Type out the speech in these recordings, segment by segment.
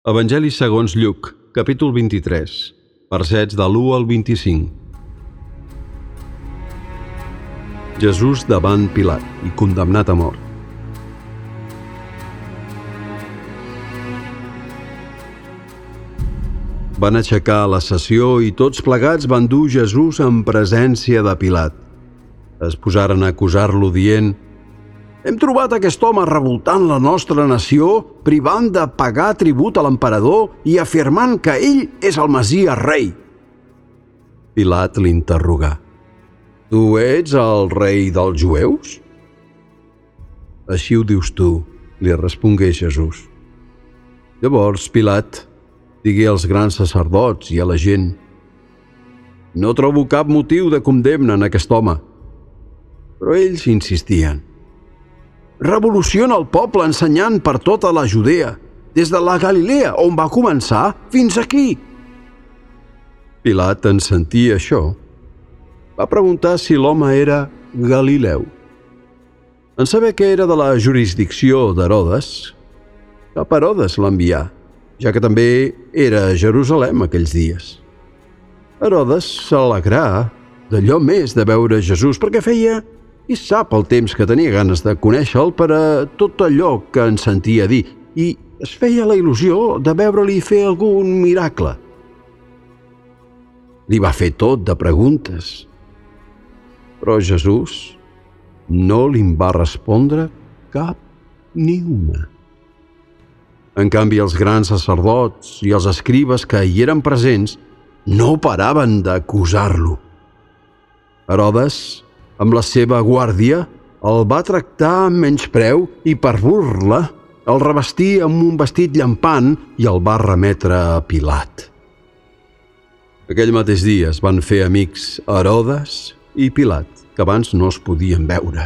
Evangeli segons Lluc, capítol 23, versets de l'1 al 25. Jesús davant Pilat i condemnat a mort. Van aixecar la sessió i tots plegats van dur Jesús en presència de Pilat. Es posaren a acusar-lo dient: «Hem trobat aquest home revoltant la nostra nació, privant de pagar tribut a l'emperador i afirmant que ell és el Messies rei». Pilat l'interrogà: «Tu ets el rei dels jueus?» «Així ho dius tu», li respongué Jesús. Llavors Pilat digué als grans sacerdots i a la gent: «No trobo cap motiu de condemna en aquest home». Però ells insistien: «Revoluciona el poble ensenyant per tota la Judea, des de la Galilea, on va començar, fins aquí». Pilat, en sentir això, va preguntar si l'home era galileu. En saber que era de la jurisdicció d'Herodes, cap Herodes l'envià, ja que també era a Jerusalem aquells dies. Herodes s'alegrà d'allò més de veure Jesús, perquè feia i sap el temps que tenia ganes de conèixer-lo per a tot allò que en sentia dir, i es feia la il·lusió de veure-li fer algun miracle. Li va fer tot de preguntes, però Jesús no li'n va respondre cap ni una. En canvi, els grans sacerdots i els escribes que hi eren presents no paraven d'acusar-lo. Herodes, amb la seva guàrdia, el va tractar amb menyspreu i per burla el revestí amb un vestit llampant i el va remetre a Pilat. Aquell mateix dia es van fer amics Herodes i Pilat, que abans no es podien veure.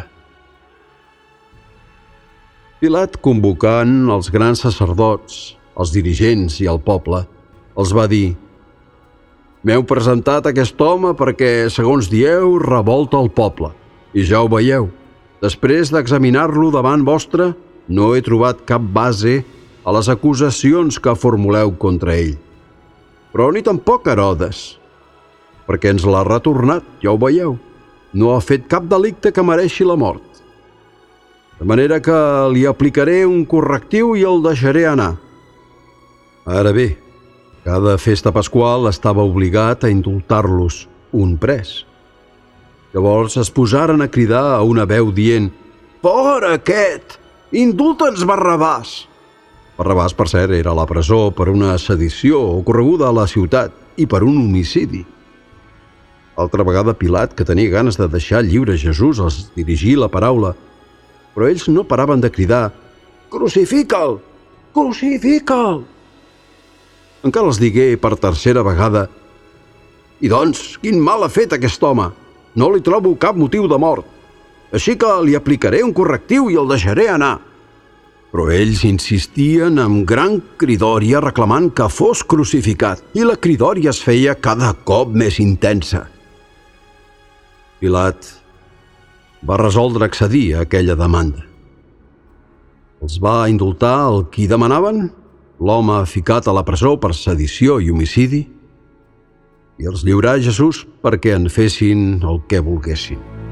Pilat, convocant els grans sacerdots, els dirigents i el poble, els va dir: «M'heu presentat aquest home perquè, segons dieu, revolta el poble. I ja ho veieu. Després d'examinar-lo davant vostre, no he trobat cap base a les acusacions que formuleu contra ell. Però ni tampoc Herodes, perquè ens l'ha retornat, ja ho veieu. No ha fet cap delicte que mereixi la mort. De manera que li aplicaré un correctiu i el deixaré anar». Ara bé, cada festa pasqual estava obligat a indultar-los un pres. Llavors es posaren a cridar a una veu dient: «Fora aquest! Indulta'ns Barrabàs!» Barrabàs, per cert, era a la presó per una sedició ocorreguda a la ciutat i per un homicidi. Altra vegada Pilat, que tenia ganes de deixar lliure Jesús, els dirigí la paraula, però ells no paraven de cridar: «Crucifica'l! Crucifica'l!» Encara els digué per tercera vegada: «I doncs, quin mal ha fet aquest home? No li trobo cap motiu de mort. Així que li aplicaré un correctiu i el deixaré anar». Però ells insistien amb gran cridòria reclamant que fos crucificat, i la cridòria es feia cada cop més intensa. Pilat va resoldre accedir a aquella demanda. Els va indultar el qui demanaven, l'home ficat a la presó per sedició i homicidi, i els lliurà a Jesús perquè en fessin el que volguessin.